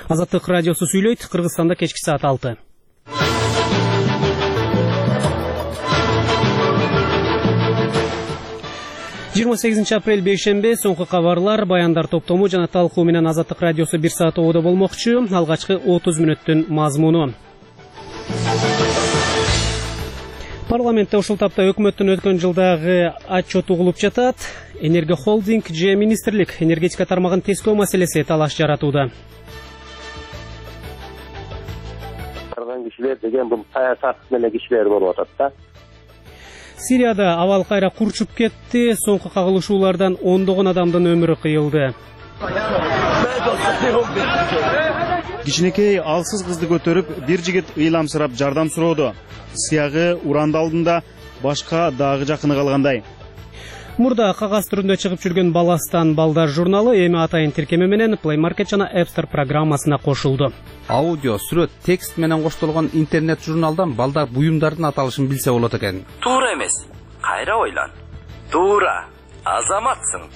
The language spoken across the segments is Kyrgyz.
Азаттык радиосу сүйлөйт. Кыргызстанда кечки саат 6. апрель бейшембе соңку кабарлар, баяндар топтому жана талкуу менен Азаттык радиосу 1 саат ободо болмокчу. Алгачкы 30 мүнөттүн мазмуну. Парламентте ушул тапта өкмөттүн өткөн жылдагы отчету угулуп жатат. Энергия холдинг же министрлик энергетика тармагын тескөө маселеси талаш жаратууда. Кишилер деген бул саясат менен кишилер болуп атат да. Сирияда абал кайра курчуп кетти. Соңку кагылышуулардан ондогон адамдын өмүрү кыйылды. Кичинекей алсыз кызды көтөрүп, бир жигит ыйламсырап жардам сурооду. Сиягы уранды алдында башка дагы жакыны калгандай. Мурда кагаз түрүндө чыгып жүргөн Баластан балдар журналы эми атайын тиркеме менен Play Market жана App Store программасына кошулду. Аудио, сүрөт, текст менен коштолгон интернет журналдан балдар буюмдардын аталышын билсе болот экен. Туура эмес. Кайра ойлан. Туура. Азаматсың.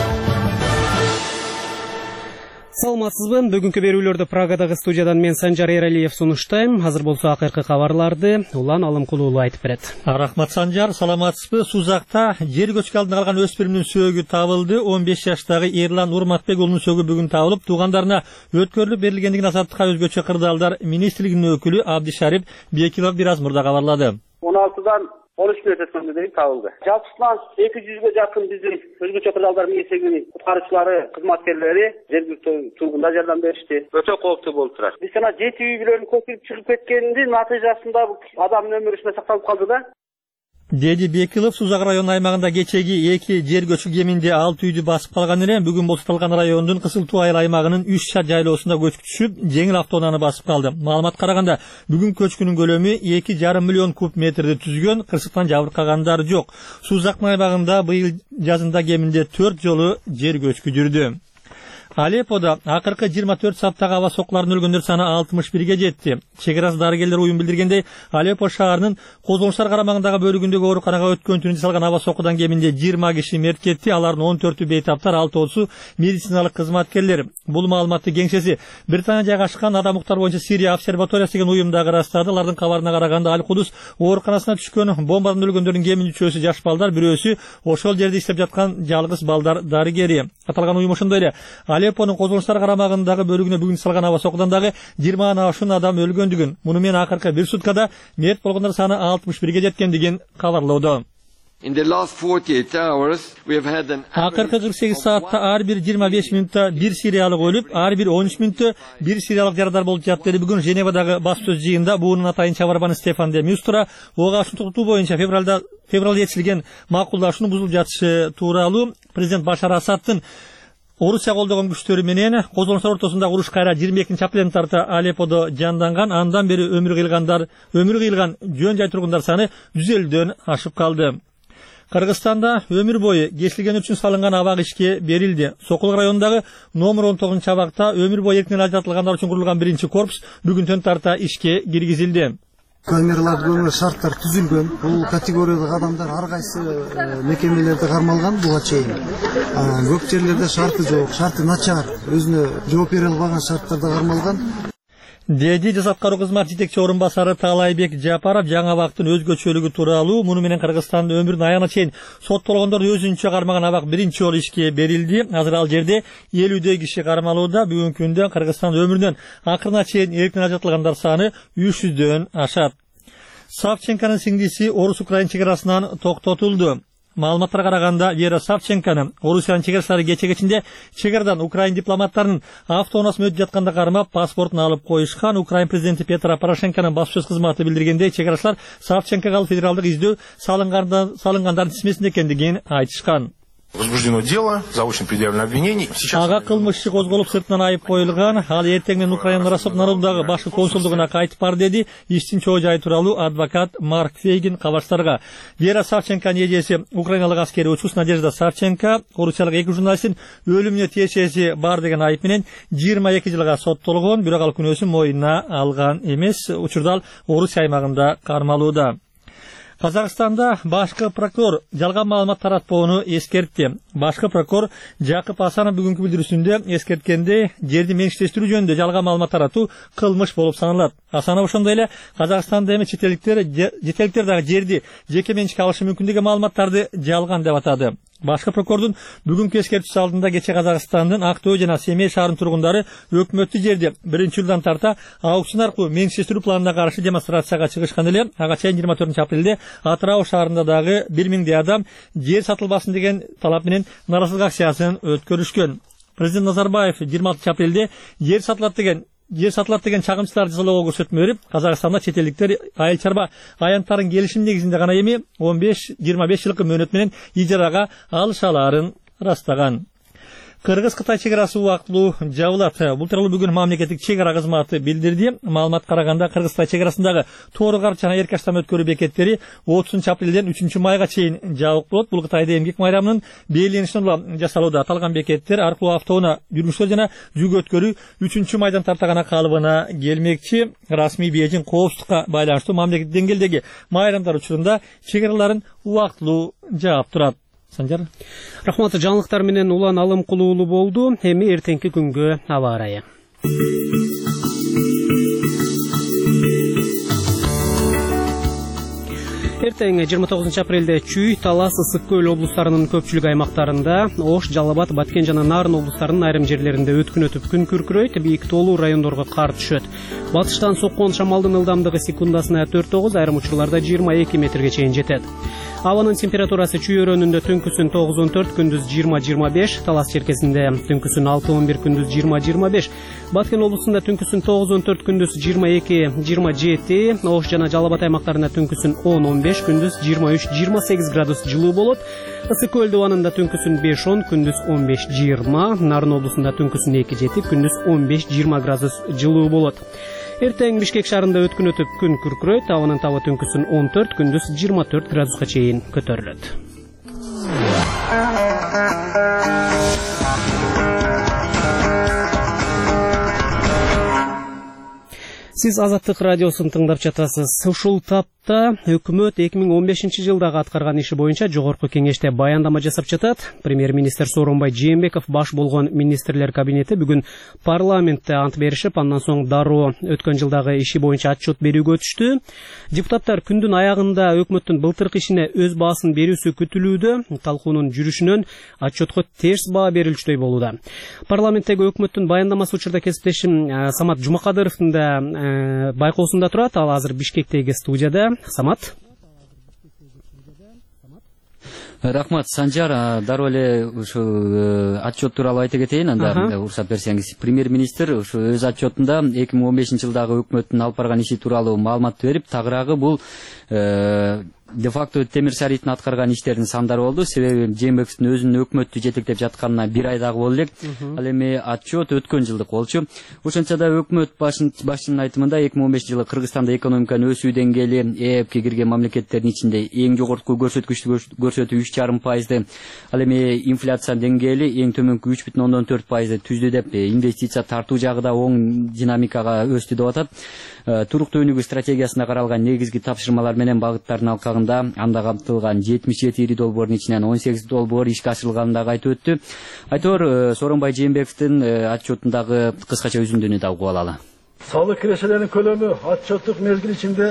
Саламатсызбы? Бүгүнкү берүүлөрдү Прагадагы студиядан мен Санжар Эралиев сунуштайм. Азыр болсо акыркы кабарларды Улан Алымкулуулу айтып берет. Рахмат Санжар, саламатсызбы? Сузакта жер көчкү алдында калган өспүрүмдүн сөөгү табылды. 15 жаштагы Эрлан Урматбек уулунун сөөгү бүгүн табылып, туугандарына өткөрүлүп берилгендигин Азаттыкка өзгөчө кырдаалдар министрлигинин өкүлү Абдишарип Бекилов бир аз мурда кабарлады. 16-дан 13 мүнөт өткөндөн кийин табылды. Жалпысынан 200ге жакын биздин өзгөчө кырдаалдар министрлигинин куткаруучулары, кызматкерлери жергиликтүү тургундар жардам беришти. Өтө кооптуу болуп турат. Биз жана 7 үй бүлөнүн көчүрүп чыгып кеткенинин натыйжасында адамдын өмүрү сакталып калды да. Деди Бекилов Сузак районунун аймагында кечеги 2 жер көчкү кеминде 6 үйдү басып калган эле. Бүгүн босотулган райондун Кызылтуу айыл аймагынын 3 шар жайлоосунда көчкү түшүп, жеңил автоунааны басып калды. Маалымат караганда, бүгүн көчкүнүн көлөмү 2,5 миллион куб метрди түзгөн, кырсыктан жабыркагандар жок. Сузактын аймагында быйыл жазында кеминде 4 жолу жер көчкү жүрдү. Алепподо акыркы 24 сааттагы аба сокуларынын өлгөндөр саны 61ге жетти. Чек арасы дарыгерлер уюм билдиргендей, Алеппо шаарынын Козгонуштар карамагындагы бөлүгүндөгү ооруканага өткөн түнү салган аба сокудан кеминде 20 киши мерт кетти. Алардын 14-ү бейтаптар, 6-су медициналык кызматкерлер. Бул маалыматты кеңсеси Британия жайгашкан адам укуктары боюнча Сирия обсерваториясы деген уюмдагы ырастады. Алардын кабарына караганда Аль-Кудус ооруканасына түшкөн бомбадан өлгөндөрдүн кеминде 3-өсү жаш балдар, 1-өсү ошол жерде иштеп жаткан жалгыз балдар дарыгери. Аталган уюм ошондой эле Алеппонун Козгонуштар карамагындагы бөлүгүнө бүгүн салган аба сокудан дагы 20 ашуун адам өлгөндүгүн, муну менен акыркы бир суткада мерт болгондор саны 61ге жеткендигин кабарлоодо. Акыркы 48 саатта ар бир 25 мүнөттө бир сириялык өлүп, ар бир 13 мүнөттө бир сириялык жарадар болуп жатты. Бүгүн Женевадагы баспасөз жыйынында буунун атайын чабарманы Стефан де Мюстра ого ашуун токтотуу боюнча февралда жетишилген макулдашууну бузулуп жатышы тууралуу президент Башар Асаддын Орусия колдогон күчтөрү менен Козгонуштар ортосундагы уруш кайра 22 тарта Алепподо жанданган. Андан бери өмүрү кыйылган жөн жай тургундар саны 150дөн ашып калды. Кыргызстанда өмүр бою кесилген үчүн салынган абак ишке берилди. Сокул районундагы номер 19 абакта өмүр бою эркинен ажыратылгандар үчүн курулган биринчи корпус бүгүн төн тарта ишке киргизилди. Камераларды көңүл шарттар түзүлгөн. Бул категориядагы адамдар ар кайсы мекемелерде кармалган буга чейин. Көп жерлерде шарты жок, шарты начар, өзүнө жооп бере албаган шарттарда кармалган. Деди Жаза аткаруу кызматы жетекчи орун басары Таалайбек Жапаров жаңы абактын өзгөчөлүгү тууралуу, муну менен Кыргызстандын өмүрүнүн аягына чейин соттолгондор өзүнчө кармаган абак биринчи жолу ишке берилди. Азыр ал жерде 50дей киши кармалууда. Бүгүнкү күндө Кыргызстандын өмүрүнөн акырына чейин эркин ажыратылгандар саны 300дөн ашат. Савченконун сиңдиси Орус-Украин чек арасынан токтотулду. Маалыматтарга караганда Вера Савченкону Орусиянын чек-арачылары кече-кечинде чек арадан Украин дипломаттарынын автоунаасына өтүп жатканда кармап, паспортун алып коюшкан. Украин президенти Петро Порошенконун баспасөз кызматы билдиргендей, чек-арачылар Савченкого федералдык издөө салынгандардын тизмесинде экендигин айтышкан. Возбуждено дело, заочно предъявлено обвинение. Ага кылмыш иши козголуп, сыртынан айып коюлган. Ал эртең менен Украина народундагы башкы консулдугуна кайтып бар, деди иштин чоо жайы тууралуу адвокат Марк Фейгин кабарчыларга. Вера Савченконун эжеси украиналык аскери учус Надежда Савченко орусиялык 2 журналисттин өлүмүнө тиешеси бар деген айып менен 22 жылга соттолгон, бирок ал күнөөсүн моюнуна алган эмес. Учурда ал Орусия аймагында кармалууда. Казакстанда башкы прокурор жалган маалымат таратпоону эскертти. Башкы прокурор Жакып Асанов бүгүнкү билдирүүсүндө эскерткендей, жерди менчиктештирүү жөнүндө жалган маалымат таратуу кылмыш болуп саналат. Асанов ошондой эле Казакстанда эми четеликтер дагы жерди жеке менчикке алышы мүмкүн деген маалыматтарды жалган деп атады. Башкы прокурордун бүгүнкү эскертүүсү алдында кече Казакстандын Актөө жана Семей шаарынын тургундары өкмөттүк жерди 1-жылдан тарта аукцион аркылуу менчиктештирүү планына каршы демонстрацияга чыгышкан эле. Ага чейин 24-апрелде Атырау шаарында дагы 1000 адам жер сатылбасын деген талап менен нааразычылык акциясын өткөрүшкөн. Президент Назарбаев 26-апрелде жер сатылат деген чагымчыларды жазалоого көрсөтмө берип, Казакстанда четелдиктер айыл чарба аянттарын келишим негизинде гана эми 15-25 жылкы мөөнөт менен ижарага алышаларын ырастаган. Кыргыз-Кытай чегарасы убактылуу жабылат. Бул тууралуу бүгүн мамлекеттик чегара кызматы билдирди. Маалымат караганда Кыргыз-Кытай чегарасындагы Тоор Карч жана Эркаштам өткөрүү бекеттери 30-апрелден 3-майга чейин жабык болот. Бул Кытайда эмгек майрамынын белгиленишине улам жасалууда. Аталган бекеттер аркылуу автоунаа жүргүчүлөр жана жүк өткөрүү 3-майдан тарта гана калыбына келмекчи. Расмий Бейжиң коопсуздукка байланыштуу мамлекеттик деңгээлдеги майрамдар учурунда чегараларын убактылуу жаап турат. Санжар. Рахмат, жаңылыктар менен Улан Алымкулуу уулу болду. Эми эртеңки күнгө аба ырайы. Эртең 29-апрелде Чүй, Талас, Ысык Көл облустарынын көпчүлүк аймактарында, Ош, Жалал Абад, Баткен жана Нарын облустарынын айрым жерлеринде өткүн өтүп күн күркүрөйт, бийик тоолуу райондорго кар түшөт. Батыштан соккон шамалдын ылдамдыгы секундасына 4-9, айрым учурларда 22 метрге чейин жетет. Абанын температурасы Чүй өрөөнүндө түнкүсүн 9-14, күндүз 20-25, Талас черкесинде түнкүсүн 6-11, күндүз 20-25, Баткен облусунда түнкүсүн 9-14, күндүз 22-27, Ош жана Жалал Абад аймактарында түнкүсүн 10-15, күндүз 23-28 градус жылуу болот. Ысык Көл дубанында түнкүсүн 5-10, күндүз 15-20, Нарын облусунда түнкүсүн 2-7, күндүз 15-20 градус жылуу болот. Эртең Бишкек шаарында өткүн өтүп күн күркүрөйт, абанын табы түнкүсүн 14, күндүз 24 градуска чейин көтөрүлөт. Сиз Азаттык радиосун тыңдап жатасыз. Ушул тапта өкмөт 2015 жылдагы аткарган иши боюнча жогорку кеңеште баяндама жасап жатат. Премьер-министр Сооронбай Жээнбеков баш болгон министрлер кабинети бүгүн парламентте ант беришип, андан соң дароо өткөн жылдагы иши боюнча отчет берүүгө өтүштү. Депутаттар күндүн аягында өкмөттүн былтыркы ишине өз баасын берүүсү күтүлүүдө. Талкуунун жүрүшүнөн отчетко терс баа берилчүдөй болууда. Парламенттеги өкмөттүн баяндамасы учурда кесиптешим Самат Жумакадыровдун да байкоосунда турат. Ал азыр Бишкектеги студияда. Самат. Рахмат, Санжар. Дароо эле ушу отчет тууралуу айта кетейин, анда уруксат берсеңиз. Премьер-министр ушу өз отчетунда 2015 жылдагы өкмөттүн алып барган иши тууралуу маалымат берип, тагыраагы бул де-факто темир шарифтин аткарган иштердин сандары болду. Себеби Жээнбековдун өзүнүн өкмөттү жетектеп жатканына 1 ай дагы боло элек. Ал эми отчет өткөн жылдык болчу. Ошончо да өкмөт башчынын айтымында 2015 жылы Кыргызстанда экономиканын өсүү деңгээли ЭЭПке кирген мамлекеттердин ичинде эң жогорку көрсөткүчтү көрсөтүү 3,5%. Ал эми инфляция деңгээли эң төмөнкү 3,4% түздү деп, инвестиция тартуу жагы да оң динамикага өстү деп атат. Туруктуу өнүгүү стратегиясында каралган негизги тапшырмалар менен багыттардын алкагында анда камтылган 77 ири долбоордун ичинен 18 долбоор ишке ашырылганын дагы айтып өттү. Айтор Сооронбай Жээнбековдун отчетундагы кыскача үзүндүнү да угуп алалы. Салык кирешелеринин көлөмү отчеттук мезгил ичинде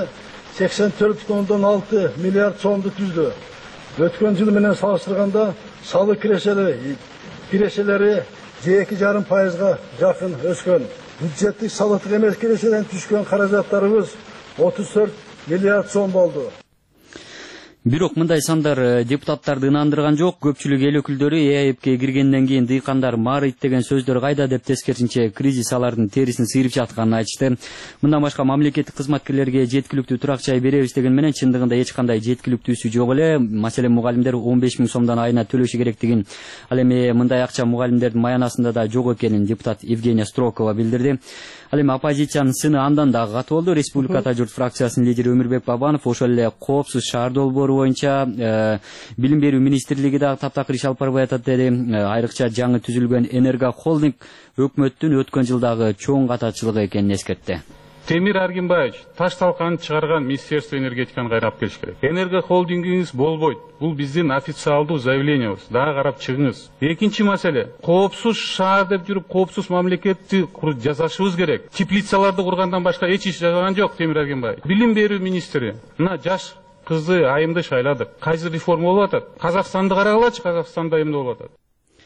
84,6 миллиард сомду түздү. Өткөн жыл менен салыштырганда салык кирешелери 2,5%га жакын өскөн. Бюджеттик салыктык эмес кирешеден түшкөн каражаттарыбыз 34 миллиард сом болду. Бирок мындай сандар депутаттарды ынандырган жок. Көпчүлүк эл өкүлдөрү ЭЭПке киргенден кийин дыйкандар маарыйт деген сөздөр кайда деп тескерисинче кризис алардын терисин сыйрып жатканын айтышты. Мындан башка мамлекеттик кызматкерлерге жеткиликтүү турак жай беребиз деген менен чындыгында эч кандай жеткиликтүүсү жок эле. Маселен, мугалимдер 15 000 сомдон айына төлөшү керектигин, ал эми мындай акча мугалимдердин маянасында да жок экенин депутат Евгения Строкова билдирди. Ал эми оппозициянын сыны андан да катуу болду. Республика Ата журт фракциясынын лидери Өмүрбек Бабанов ошол эле коопсуз шаар долбоору боюнча билим берүү министрлиги дагы таптакыр иш алып барбай атат деди. Айрыкча жаңы түзүлгөн Энерго холдинг өкмөттүн өткөн жылдагы чоң катачылыгы экенин эскертти. Темир Аргимбаевич таш талканын чыгарган Министерство энергетиканы кайрап келиш керек. Энерго холдингиңиз болбойт. Бул биздин официалдуу заявлениябыз. Дагы карап чыгыңыз. Экинчи маселе, коопсуз шаар деп жүрүп, коопсуз мамлекетти жасашыбыз керек. Теплицаларды кургандан башка эч иш жасаган жок Темир Аргимбаевич. Билим берүү министри, мына жаш кызды айымды шайладык. Кайсы реформа болуп атат? Казакстанды карагалачы, Казакстанда эмне болуп атат?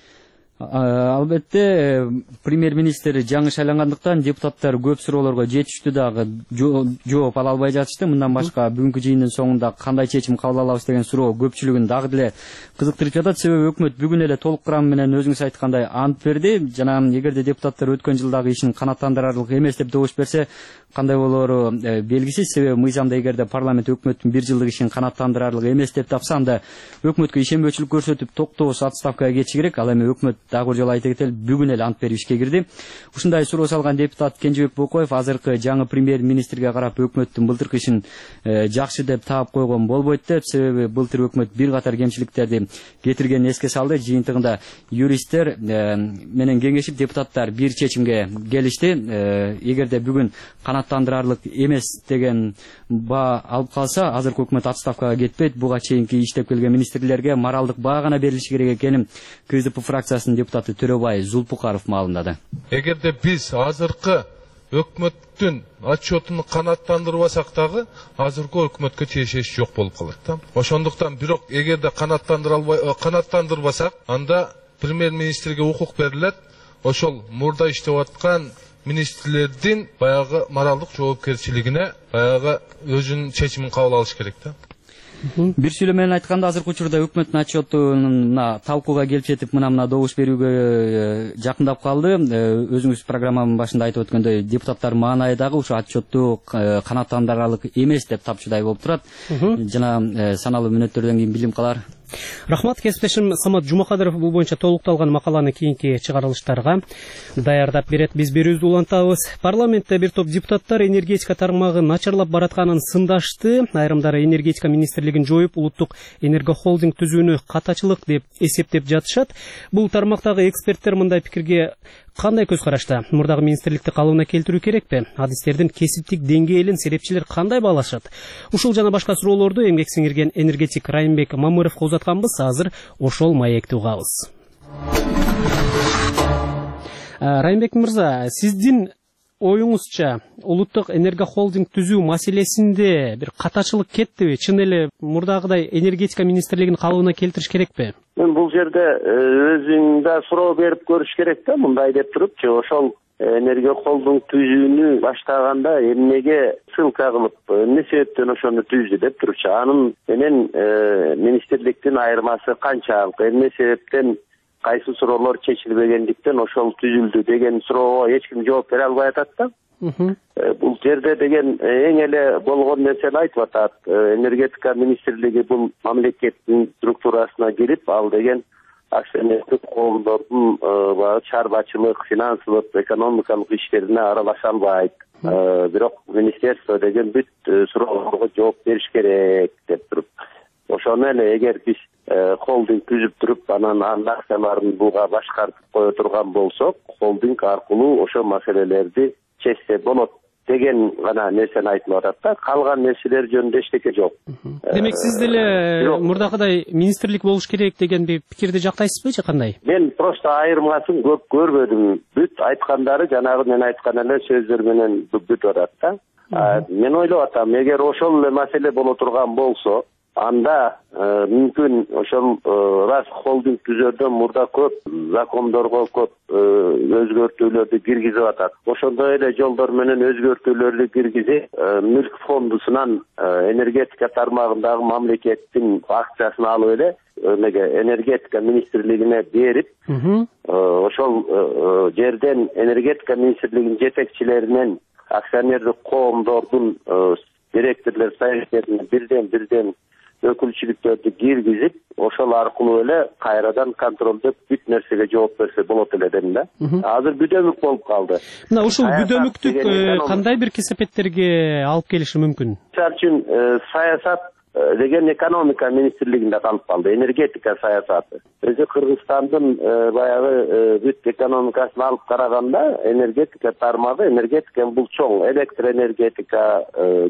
Албетте премьер-министр жаңы шайлангандыктан депутаттар көп суроолорго жетиштүү дагы жооп ала албай жатышты. Мындан башка бүгүнкү жыйындын соңунда кандай чечим кабыл алабыз деген суроо көпчүлүгүн дагы деле кызыктырып жатат. Себеби өкмөт бүгүн эле толук курамы менен өзүңүз айткандай ант берди. Жана эгерде депутаттар өткөн жылдагы ишин канааттандырарлык эмес деп добуш берсе, кандай болоору белгисиз. Себеби мыйзамда эгерде парламент өкмөттүн бир жылдык ишин канааттандырарлык эмес деп тапса, анда өкмөткө ишенбөөчүлүк көрсөтүп токтоосуз отставкага кетиши керек. Ал эми өкмөт дагы бир жолу айта кетели, бүгүн эле ант берип ишке кирди. Ушундай суроо салган депутат Кенжебек Бокоев азыркы жаңы премьер-министрге карап өкмөттүн былтыркы ишин жакшы деп таап койгон болбойт деп. Себеби былтыр өкмөт бир катар кемчиликтерди кетиргенин эске салды. Жыйынтыгында юристтер менен кеңешип депутаттар бир чечимге келишти. Эгерде бүгүн канааттандырарлык эмес деген баа алып калса, азыркы өкмөт отставкага кетпейт. Буга чейинки иштеп келген министрлерге моралдык баа гана берилиши керек экенин КСДП фракциясынын депутаты Төрөбай Зулпукаров маалымдады. Эгерде биз азыркы өкмөттүн отчетун канааттандырбасак дагы, азыркы өкмөткө тиешеси жок болуп калат да. Ошондуктан бирок эгерде канааттандырбасак, анда премьер-министрге укук берилет. Ошол мурда иштеп аткан министрлердин баягы моралдык жоопкерчилигине баягы өзүнүн чечимин кабыл алыш керек да. Бир сүйлөм менен айтканда, азыркы учурда өкмөттүн отчетуна талкууга келип жетип, мына добуш берүүгө жакындап калды. Өзүңүз программанын башында айтып өткөндөй, депутаттар маанайы дагы ушу отчетту канааттандырарлык эмес деп тапчудай болуп турат. Жана саналуу мүнөттөрдөн кийин билим калар. Рахмат, кесиптешим Самат Жумакадыров бул боюнча толукталган макаланы кийинки чыгарылыштарга даярдап берет. Биз берүүбүздү улантабыз. Парламентте бир топ депутаттар энергетика тармагы начарлап баратканын сындашты. Айрымдары энергетика министрлигин жоюп, улуттук энергохолдинг түзүүнү катачылык деп эсептеп жатышат. Бул тармактагы эксперттер мындай пикирге кандай көз карашта? Мурдагы министрликти калыбына келтирүү керекпи? Адистердин кесиптик деңгээлин серепчилер кандай баалашат? Ушул жана башка суроолорду эмгек сиңирген энергетик Райымбек Мамыров узатканбыз. Азыр ошол маекти угабыз. Райымбек мырза, сиздин оюңузча улуттук энергохолдинг түзүү маселесинде бир катачылык кеттиби? Чын эле мурдагыдай энергетика министрлигин калыбына келтириш керекпи? Мен бул жерде өзүңдө суроо берип көрүш керек да, мындай деп турупчу, ошол энергохолдинг түзүүнү баштаганда эмнеге ссылка кылып, эмне себептен ошону түздү деп турчу. Анын менен министрликтин айырмасы канчалык, эмне себептен кайсы суроолор чечилбегендиктен ошол түзүлдү деген суроого эч ким жооп бере албай атат да. Бул жерде деген эң эле болгон нерсени айтып атат. Энергетика министрлиги бул мамлекеттин структурасына кирип, ал деген акционердик коомдордун чарбачылык, финансылык, экономикалык иштерине аралаша албайт. Бирок министерство деген бүт суроолорго жооп бериш керек деп туруп. Ошону эле эгер биз холдинг түзүп туруп, анан акцияларын буга башкартып кое турган болсок, холдинг аркылуу ошол маселелерди чечсе болот деген гана нерсени айтып атат да. Калган нерселер жөнүндө эчтеке жок. Демек сиз деле мурдагыдай министрлик болуш керек деген пикирди жактайсызбы же кандай? Мен просто айырмасын көп көрбөдүм. Бүт айткандары жанагы мен айткан эле сөздөр менен бүтүп атат да. Мен ойлоп атам, эгер ошол эле маселе боло турган болсо, анда мүмкүн ошол раз холдинг түзөрдөн мурда көп закондорго көп өзгөртүүлөрдү киргизип атат. Ошондой эле жолдор менен өзгөртүүлөрдү киргизип, мүлк фондусунан энергетика тармагындагы мамлекеттин акциясын алып эле энергетика министрлигине берип, ошол жерден энергетика министрлигинин жетекчилеринен акционердик коомдордун директорлор советтерине бирден өкүлчүлүктөрдү киргизип, ошол аркылуу эле кайрадан контролдоп бүт нерсеге жооп берсе болот эле дедим да. Азыр бүдөмүк болуп калды. Мына ушул бүдөмүктүк кандай бир кесепеттерге алып келиши мүмкүн? Мисалы үчүн саясат деген экономика министрлигинде калып калды, энергетика саясаты. Өзү Кыргызстандын баягы бүт экономикасын алып караганда энергетика тармагы, энергетика бул чоң, электроэнергетика,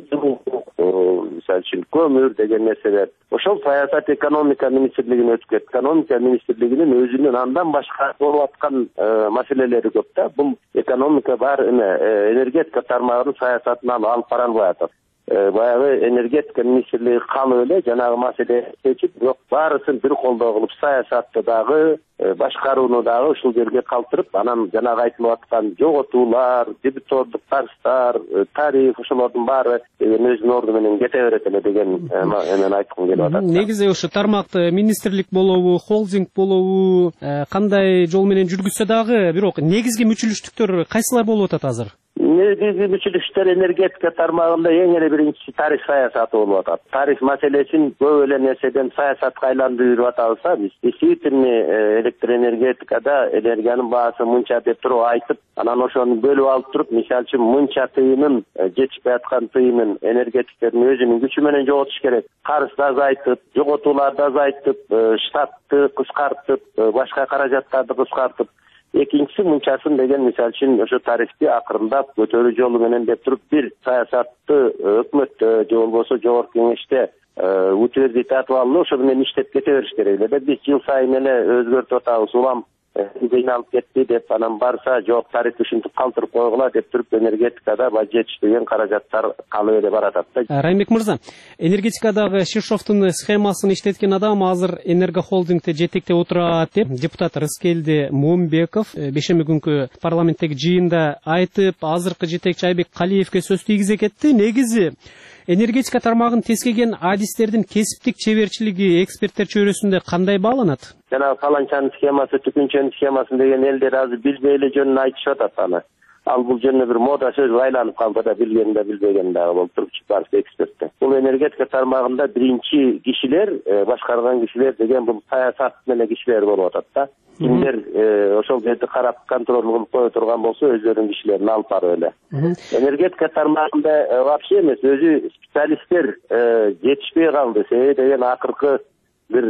мисалы үчүн көмүр деген нерселер. Ошол саясат экономика министрлигине өтүп кетти. Экономика министрлигинин өзүнүн андан башка болуп аткан маселелери көп да. Бул экономика бар энергетика тармагынын саясатынан алып бара албай атат. Баягы энергетика министрлиги калып эле жанагы маселени чечип, бирок баарысын бир колдоо кылып саясатты дагы, башкарууну дагы ушул жерге калтырып, анан жанагы айтылып аткан жоготуулар, дебитордук тарыштар, тариф ошолордун баары өзүнүн орду менен кете берет эле деген мен айткым келип атат. Негизи ушу тармакты министрлик болобу, холдинг болобу, кандай жол менен жүргүзсө дагы, бирок негизги мүчүлүштүктөр кайсылар болуп атат азыр? Негизги мүчүлүштөр энергетика тармагында эң эле биринчиси тариф саясаты болуп атат. Тариф маселесин көп эле нерседен саясатка айландырып атабызда биз. Действительно электроэнергетикада энергиянын баасы мынча деп туруп айтып, анан ошону бөлүп алып туруп, мисалы үчүн мынча тыйынын, жетишпей аткан тыйынын энергетиктердин өзүнүн күчү менен жоготуш керек. Карызды азайтып, жоготууларды азайтып, штатты кыскартып, башка каражаттарды кыскартып, экинчиси мынчасын деген мисалы үчүн ошо тарифти акырындап көтөрүү жолу менен деп туруп бир саясатты өкмөттө же болбосо жогорку кеңеште утвердить алып, ошо менен иштеп кете бериш керек эле. Биз жыл сайын эле өзгөртүп атабыз, улам кыйналып кетти деп, анан барса жок тариф ушинтип калтырып койгула деп туруп энергетикада жетишпеген каражаттар калып эле баратат да. Раймбек мырза, энергетикадагы Шишовдун схемасын иштеткен адам азыр Энергохолдингде жетектеп отурат деп депутат Рыскелди Момбеков бейшемби күнкү парламенттеги жыйында айтып, азыркы жетекчи Айбек Калиевге сөз тийгизе кетти. Негизи энергетика тармагын тескеген адистердин кесиптик чеберчилиги эксперттер чөйрөсүндө кандай бааланат? Жана фаланчанын схемасы, түкүнчөнүн схемасы деген элдер азыр билбей эле жөнүн айтышып атат аны. Ал бул жөнүндө бир мода сөз айланып калды да, билген да билбеген да болуп турчу барысы экспертте. Бул энергетика тармагында биринчи кишилер, башкарган кишилер деген бул саясат менен кишилер болуп атат да. Кимдер ошол жерди карап контроль кылып кое турган болсо өздөрүнүн кишилерин алып барып эле. Энергетика тармагында вообще эмес, өзү специалисттер жетишпей калды. Себеби деген акыркы бир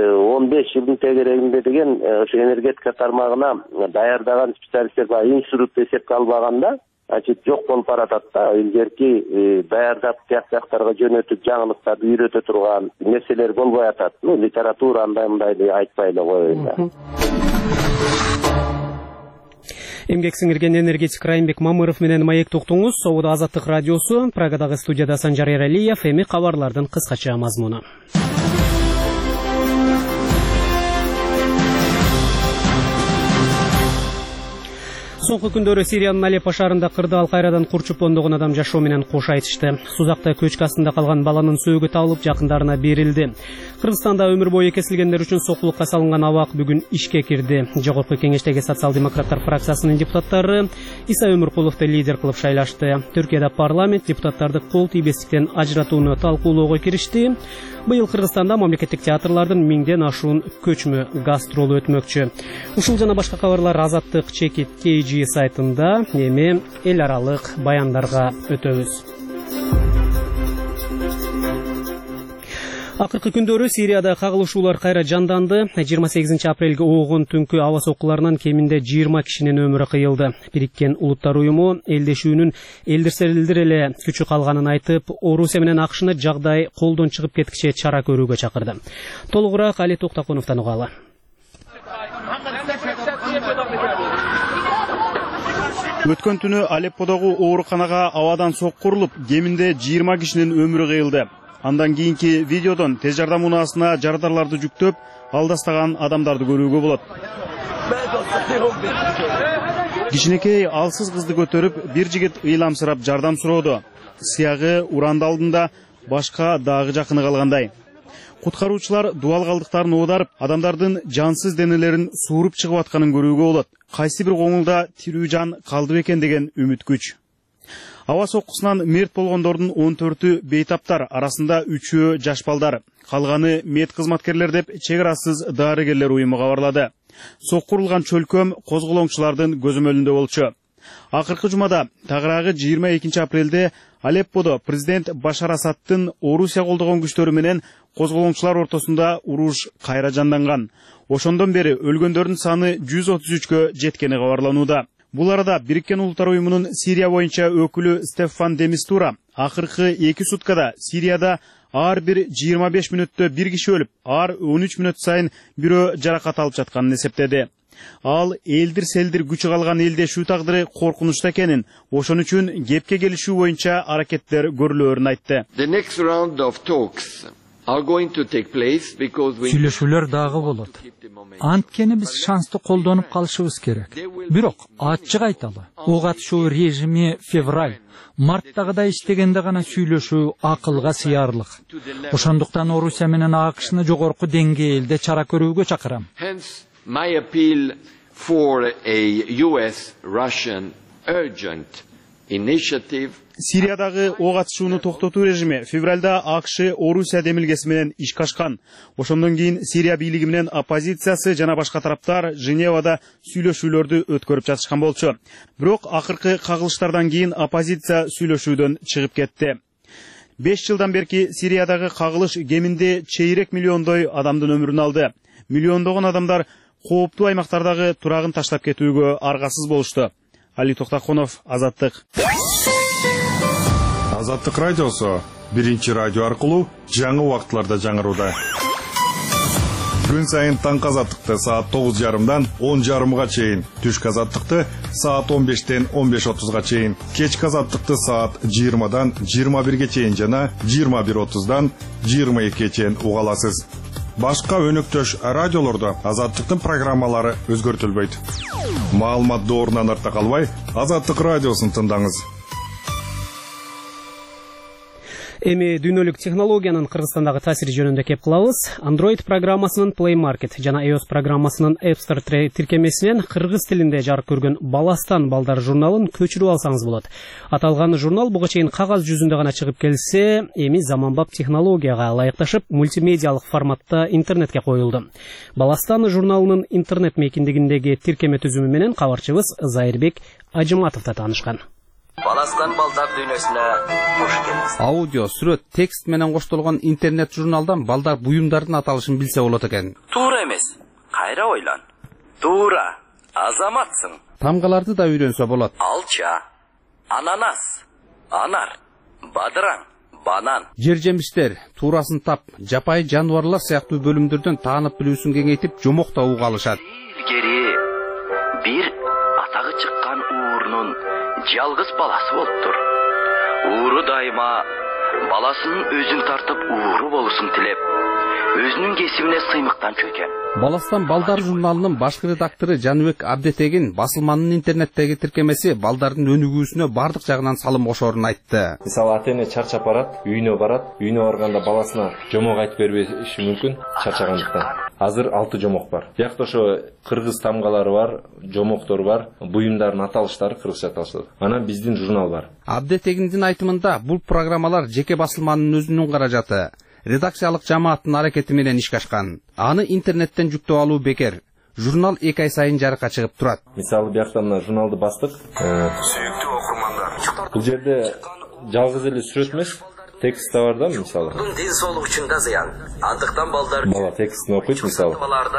15 жылдын тегерегинде деген ошо энергетика тармагына даярдаган специалисттер бар, институт эсепке албаганда, значит жок болуп баратат да. Илгерки даярдап тияктарга жөнөтүп жаңылыктарды үйрөтө турган нерселер болбой атат. Литература андай айтпай эле коеюн да. Эмгек сиңирген энергетик Раймбек Мамыров менен маек уктуңуз. Собуда Азаттык радиосу, Прагадагы студияда Санжар Эралиев. Эми кабарлардын кыскача мазмуну. Соңку күндөрү Сириянын Алеппо шаарында кырдаал кайрадан курчуп ондогон адам жашоо менен кош айтышты. Сузакта көчкү астында калган баланын сөөгү табылып жакындарына берилди. Кыргызстанда өмүр бою кесилгендер үчүн сокулукка салынган абак бүгүн ишке кирди. Жогорку кеңештеги социал-демократтар фракциясынын депутаттары Иса Өмүркуловду лидер кылып шайлашты. Түркияда парламент депутаттарды кол тийбестиктен ажыратууну талкуулоого киришти. Быйыл Кыргызстанда мамлекеттик театрлардын 1000ден ашуун көчмө гастролу өтмөкчү. Ушул жана башка кабарлар Азаттык чекит KG сайтында. Эми эл аралык баяндарга өтөбүз. Акыркы күндөрү Сирияда кагылышуулар кайра жанданды. 28 апрелге оогун түнкү аба соккуларынан кеминде 20 кишинин өмүрү кыйылды. Бириккен Улуттар уюму элдешүүнүн элдирселдир эле күчү калганын айтып, Орусия менен АКШны жагдай колдон чыгып кеткиче чара көрүүгө чакырды. Толугураак Али Токтакуновдон угалы. Өткөн түнү Алепподогу ооруканага абадан сокку урулуп, кеминде 20 кишинин өмүрү кыйылды. Андан кийинки видеодон тез жардам унаасына жардарларды жүктөп, алдастаган адамдарды көрүүгө болот. Кичинекей алсыз кызды көтөрүп, бир жигит ыйламсырап жардам сурооду. Сыягы уранды алдында башка дагы жакыны калгандай. Куткаруучулар дубал калдыктарын оодарып, адамдардын жансыз денелерин сууруп чыгып атканын көрүүгө болот. Кайсы бир коңулда тирүү жан калды бекен деген үмүт күч. Аба соккусунан мерт болгондордун 14-ü бейтаптар, арасында 3-ü жаш балдар. Калганы мед кызматкерлер деп чек арасыз дарыгерлер уюму кабарлады. Сокку урулган чөлкөм козголоңчулардын көзөмөлүндө болчу. Акыркы жумада тагыраагы 22 апрелде Алепподо президент Башар Асадтын Орусия колдогон күчтөрү менен козголоңчулар ортосунда уруш кайра жанданган. Ошондон бери өлгөндөрдүн саны 133кө жеткени кабарланууда. Бул арада Бириккен Улуттар уюмунун Сирия боюнча өкүлү Стефан де Мистура акыркы 2 суткада Сирияда ар бир 25 мүнөттө бир киши өлүп, ар 13 мүнөт сайын бирөө жаракат алып жатканын эсептеди. Ал элдир-селдир күчү калган элдешүү тагдыры коркунучта экенин, ошон үчүн кепке келишүү боюнча аракеттер көрүлөөрүн айтты. Сүйлөшүүлөр дагы болот. Анткени биз шансты колдонуп калышыбыз керек. Бирок ачык айталы, ок атышуу режими февраль, марттагыдай иштегенде гана сүйлөшүү акылга сыярлык. Ошондуктан Орусия менен АКШны жогорку деңгээлде чара көрүүгө чакырам. My appeal for a US-Russian urgent initiative. Сириядагы ок атышууну токтотуу режими февралда АКШ Орусия демилгеси менен ишке ашкан. Ошондон кийин Сирия бийлиги менен оппозициясы жана башка тараптар Женевада сүйлөшүүлөрдү өткөрүп жатышкан болчу. Бирок акыркы кагылыштардан кийин оппозиция сүйлөшүүдөн чыгып кетти. 5 жылдан берки Сириядагы кагылыш кеминде чейрек миллиондой адамдын өмүрүн алды. Миллиондогон адамдар кооптуу аймактардагы турагын таштап кетүүгө аргасыз болушту. Али Токтаконов, Азаттык. Азаттык радиосу биринчи радио аркылуу жаңы убакытларда жаңырууда. Күн сайын таңкы Азаттыкты саат 9:30-дан 10:30-га чейин, түшкү Азаттыкты саат 15-тен 15:30-га чейин, кечки Азаттыкты саат 20-дан 21-ге чейин жана 21:30-дан 22-ге чейин уга аласыз. Башка өнөктөш радиолордо Азаттыктын программалары өзгөртүлбөйт. Маалымат доорунан артта калбай, Азаттык радиосун тыңдаңыз. Эми дүйнөлүк технологиянын Кыргызстандагы таасири жөнүндө кеп кылабыз. Android программасынын Play Market жана iOS программасынын App Store тиркемесинен кыргыз тилинде жарык көргөн Баластан балдар журналын көчүрүп алсаңыз болот. Аталган журнал буга чейин кагаз жүзүндө гана чыгып келсе, эми заманбап технологияга ылайыкташып, мультимедиалык форматта интернетке коюлду. Баластан журналынын интернет мейкиндигиндеги тиркеме түзүмү менен кабарчыбыз Зайырбек Ажыматов да таанышкан. Баластан балдар дүйнөсүнө кош келиңиз. Аудио, сүрөт, текст менен коштолгон интернет журналдан балдар буюмдардын аталышын билсе болот экен. Туура эмес. Кайра ойлон. Туура. Азаматсың. Тамгаларды да үйрөнсө болот. Алча, ананас, анар, бадыраң, банан. Жер жемиштер, туурасын тап, жапай жаныбарлар сыяктуу бөлүмдөрдөн таанып билүүсүн кеңейтип, жомокто уга алышат. Илгери бир атагы чыккан уурунун жалгыз баласы болуптур. Ууру дайыма баласынын өзүн тартып ууру болушун тилеп, өзүнүн кесибине сыймыктан чөкөн. Баластан балдар журналынын башкы редактору Жаныбек Абдетегин басылманын интернеттеги тиркемеси балдардын өнүгүүсүнө бардык жагынан салым кошоорун айтты. Мисалы ата-эне чарчап барат, үйүнө барат, үйүнө барганда баласына жомок айтып бербеши мүмкүн, чарчагандыктан. Азыр 6 жомок бар. Биякта ошо кыргыз тамгалары бар, жомоктор бар, буюмдардын аталыштары кыргызча аталышат. Анан биздин журнал бар. Абдетегиндин айтымында бул программалар жеке басылманын өзүнүн каражаты, редакциялык жамааттын аракети менен ишке ашкан. Аны интернеттен жүктөп алуу бекер. Журнал 2 ай сайын жарыкка чыгып турат. Мисалы биякта мына журналды бастык. Сүйүктүү окурмандар. Бул жерде жалгыз эле сүрөт эмес, текст да бар да, мисалы. Ден соолук үчүн да зыян. Андыктан балдар бала текстин окуйт, мисалы.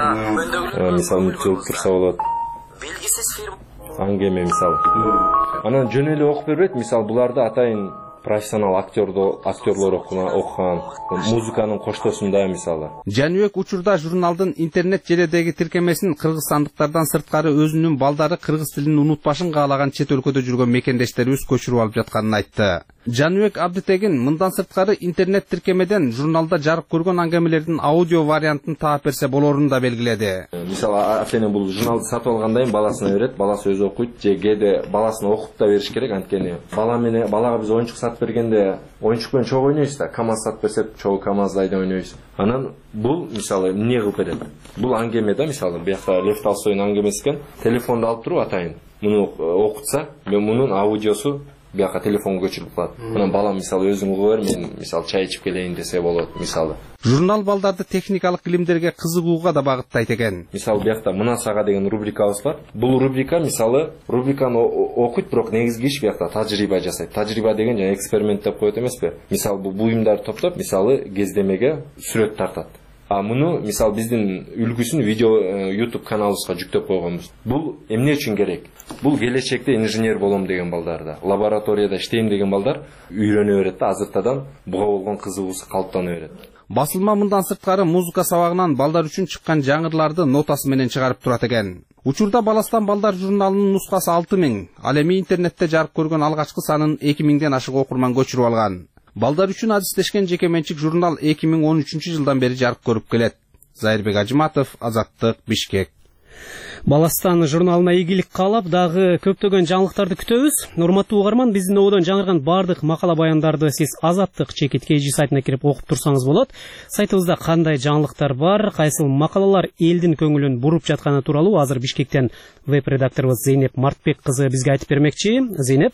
Мисалы мүчөлүп турса болот. Белгисиз фирма. Аңгеме мисалы. Анан жөн эле окуп бербейт, мисалы буларды атайын профессионал актерлор окуган, музыканын коштосунда мисалы. Жаныбек учурда журналдын интернет желедеги тиркемесин кыргызстандыктардан сырткары өзүнүн балдары кыргыз тилин унутпашын каалаган чет өлкөдө жүргөн мекендештерибиз көчүрүп алып жатканын айтты. Жаныбек Абдетегин мындан сырткары интернет тиркемеден журналда жарык көргөн аңгемелердин аудио вариантын таап берсе болоорун да белгиледи. Мисалы ата-эне бул журналды сатып алгандан кийин баласына берет, баласы өзү окуйт, же кээде баласына окуп да бериш керек, анткени балага биз оюнчук сатып бергенде оюнчук менен чогуу ойнойбуз да, КамАЗ сатып берсек чогуу КамАЗды айдап ойнойбуз. Анан бул мисалы эмне кылып берет? Бул аңгеме да, мисалы биякта Лев Толстойдун аңгемеси экен. Телефонду алып туруп атайын муну окутса, мен мунун аудиосу бияка телефонго көчүрүп калат. Мына балам мисалы өзүң угуп бер, мен мисалы чай ичип келейин десе болот мисалы. Журнал балдарды техникалык илимдерге кызыгууга да багыттайт экен. Мисалы биякта мына сага деген рубрикабыз бар. Бул рубрика мисалы рубриканы окуйт, бирок негизги иш биякта тажрыйба жасайт. Тажрыйба деген жана эксперимент деп коет эмеспи? Мисалы бул буюмдарды топтоп, мисалы кездемеге сүрөт тартат. А муну мисалы биздин үлгүсүн видео YouTube каналыбызга жүктөп койгонбуз. Бул эмне үчүн керек? Бул келечекте инженер болом деген балдарда, лабораторияда иштейм деген балдар үйрөнө берет да, азыртадан буга болгон кызыгуусу калыптана берет. Басылма мындан сырткары музыка сабагынан балдар үчүн чыккан жаңырларды нотасы менен чыгарып турат экен. Учурда Баластан балдар журналынын нускасы 6000, ал эми интернетте жарык көргөн алгачкы санын 2000ден ашык окурман көчүрүп алган. Балдар үчүн адистешкен жеке менчик журнал 2013-жылдан бери жарык көрүп келет. Зайырбек Ажыматов, Азаттык, Бишкек. Баластан журналына ийгилик каалап, дагы көптөгөн жаңылыктарды күтөбүз. Урматтуу угарман, биздин ободон жаңырган бардык макала баяндарды сиз Азаттык /KG сайтына кирип окуп турсаңыз болот. Сайтыбызда кандай жаңылыктар бар, кайсыл макалалар элдин көңүлүн буруп жатканы тууралуу азыр Бишкектен веб-редакторубуз Зейнеп Мартбек кызы бизге айтып бермекчи. Зейнеп.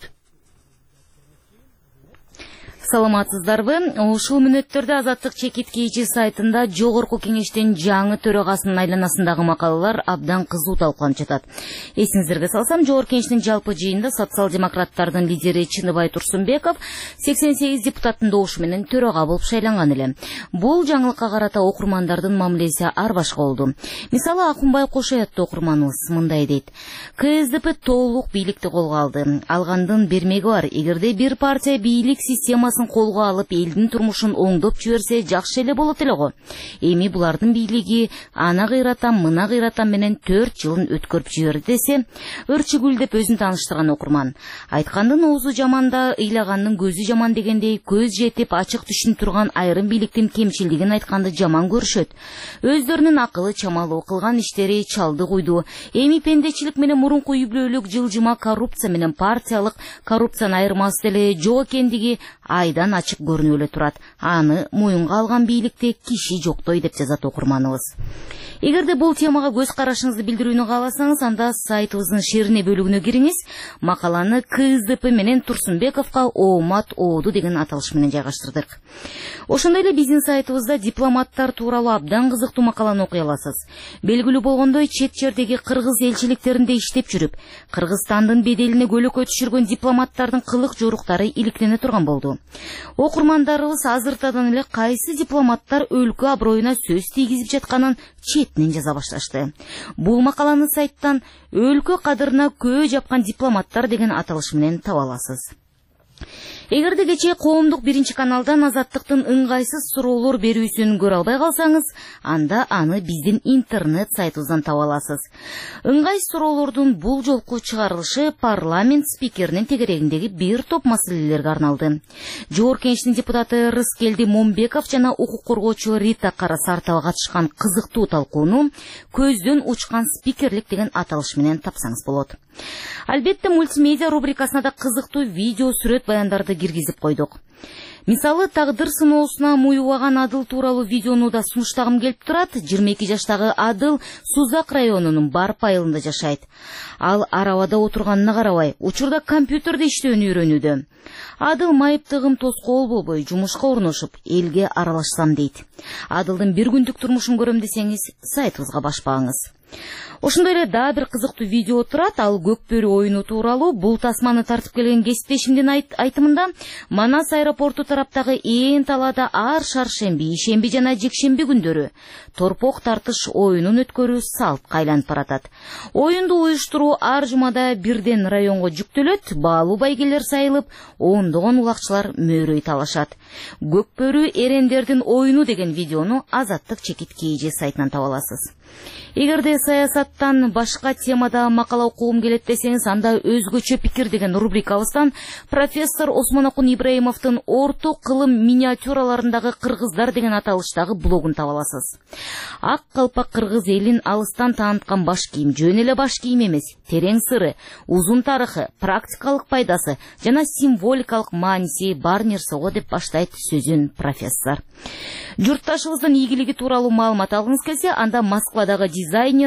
Саламатсыздарбы? Ушул мүнөттөрдө Азаттык /KG сайтында жогорку кеңештин жаңы төрагасынын айланасындагы макалалар абдан кызуу талкууланып жатат. Эсиңиздерге салсам, жогорку кеңештин жалпы жыйынында социал-демократтардын лидери Чыныбай Турсунбеков 88 депутаттын добушу менен төрага болуп шайланган эле. Бул жаңылыкка карата окурмандардын мамилеси ар башка болду. Мисалы, Акунбай Кошоятты окурманыбыз мындай дейт: КСДП толук бийликти колго алды. Алгандын бермеги бар. Эгерде бир партия бийлик системасын колго алып элдин турмушун оңдоп жиберсе жакшы эле болот эле го. Эми булардын бийлиги ана кыйратам, мына кыйратам менен 4 жылын өткөрүп жиберди десе, өрчүгүл деп өзүн тааныштырган окурман. Айткандын оозу жаманда, ыйлагандын көзү жаман дегендей, көз жетип ачык түшүнүп турган айрым бийликтин кемчилдигин айтканды жаман көрүшөт. Өздөрүнүн акылы чамалуу, кылган иштери чалды куйду. Эми пендечилик менен мурунку үйбөлүк жылжыма коррупция менен партиялык коррупцияны айырмасы деле жок экендиги айдан ачык көрүнүп эле турат. Аны моюнга алган бийликте киши жоктой деп жазат окурманыбыз. Эгерде бул темага көз карашыңызды билдирүүнү кааласаңыз, анда сайтыбыздын шерине бөлүгүнө кириңиз. Макаланы КСДП менен Турсунбековго оомат ооду деген аталыш менен жайгаштырдык. Ошондой эле биздин сайтыбызда дипломаттар тууралуу абдан кызыктуу макаланы окуй аласыз. Белгилүү болгондой, чет жердеги кыргыз элчиликтеринде иштеп жүрүп, Кыргызстандын беделине көлөкө түшүргөн дипломаттардын кылык жоруктары иликтене турган болду. Окурмандарыбыз азыртадан эле кайсы дипломаттар өлкө аброюна сөз тийгизип жатканын четинен жаза башташты. Бул макаланы сайттан өлкө кадырына көө жапкан дипломаттар деген аталыш менен таба аласыз. Эгерде кечээ коомдук биринчи каналдан Азаттыктын ыңгайсыз суроолор берүүсүн көрө албай калсаңыз, анда аны биздин интернет сайтыбыздан таба аласыз. Ыңгайсыз суроолордун бул жолку чыгарылышы парламент спикеринин тегерегиндеги бир топ маселелерге арналды. Жогорку кеңештин депутаты Рыскелди Момбеков жана укук коргоочу Рита Карасартова катышкан кызыктуу талкууну көздөн учкан спикерлик деген аталыш менен тапсаңыз болот. Албетте, мультимедиа рубрикасына да кызыктуу видео сүрөт баяндарды киргизип койдук. Мисалы, тагдыр сыноосуна муюбаган Адыл тууралуу видеону да сунуштагым келип турат. 22 жаштагы Адыл Сузак районунун Барп айылында жашайт. Ал арабада отурганына карабай, учурда компьютерде иштөөнү үйрөнүүдө. Адыл майыптыгым тоскоол болбой, жумушка орношуп, элге аралашсам дейт. Адылдын бир күндүк турмушун көрөм десеңиз, сайтыбызга баш багыңыз. Ошондой эле дагы бир кызыктуу видео турат. Ал Көкбөрү оюну тууралуу. Бул тасманы тартып келген кесиптешимдин айтымында, Манас аэропорту тараптагы ээн талаада ар шаршемби, ишемби жана жекшемби күндөрү торпок тартыш оюнун өткөрүү салтка айланып баратат. Оюнду уюштуруу ар жумада бирден районго жүктөлөт. Баалуу байгелер сайылып, ондогон улакчылар мөөрөй талашат. Көкбөрү эрендердин оюну деген видеону Азаттык /KG сайтынан таба аласыз. Эгерде саясаттан башка темада макала окугум келет десеңиз, анда өзгөчө пикир деген рубрикабыздан профессор Осмонакун Ибраимовдун орто кылым миниатюраларындагы кыргыздар деген аталыштагы блогун таба аласыз. Ак калпак кыргыз элин алыстан тааныткан баш кийим, жөн эле баш кийим эмес, терең сыры, узун тарыхы, практикалык пайдасы жана символикалык мааниси бар нерсе го деп баштайт сөзүн профессор. Журтташыбыздын ийгилиги тууралуу маалымат алгыңыз келсе, анда Москвадагы дизайнер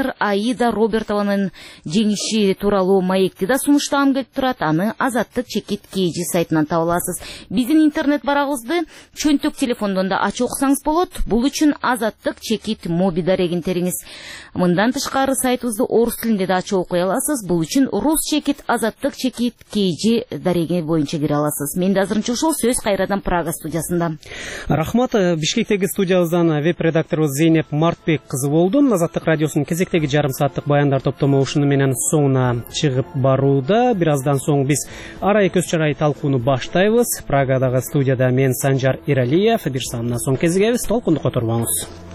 министр Аида Робертованын жеңиши тууралуу маекти да сунуштагым келип турат. Аны Азаттык чекит KG сайтынан таба аласыз. Биздин интернет барагыбызды чөнтөк телефондон да ачып окусаңыз болот. Бул үчүн Азаттык чекит моби дарегин териңиз. Мындан тышкары сайтыбызды орус тилинде да ачып окуй аласыз. Бул үчүн рус чекит, Азаттык чекит KG дареги боюнча кире аласыз. Мен да азырынча ушул, сөз кайрадан Прага студиясында. Рахмат. Бишкектеги студиябыздан веб-редакторубуз Зейнеп Мартбек кызы болду. Азаттык радиосунун кезектеги жарым сааттык баяндар топтому ушуну менен соңуна чыгып барууда. Бир аздан соң биз арай көз чарай талкууну баштайбыз. Прагадагы студияда мен Санжар Иралиев. Бир саамдан соң кезигебиз. Толкундукка турбаңыз.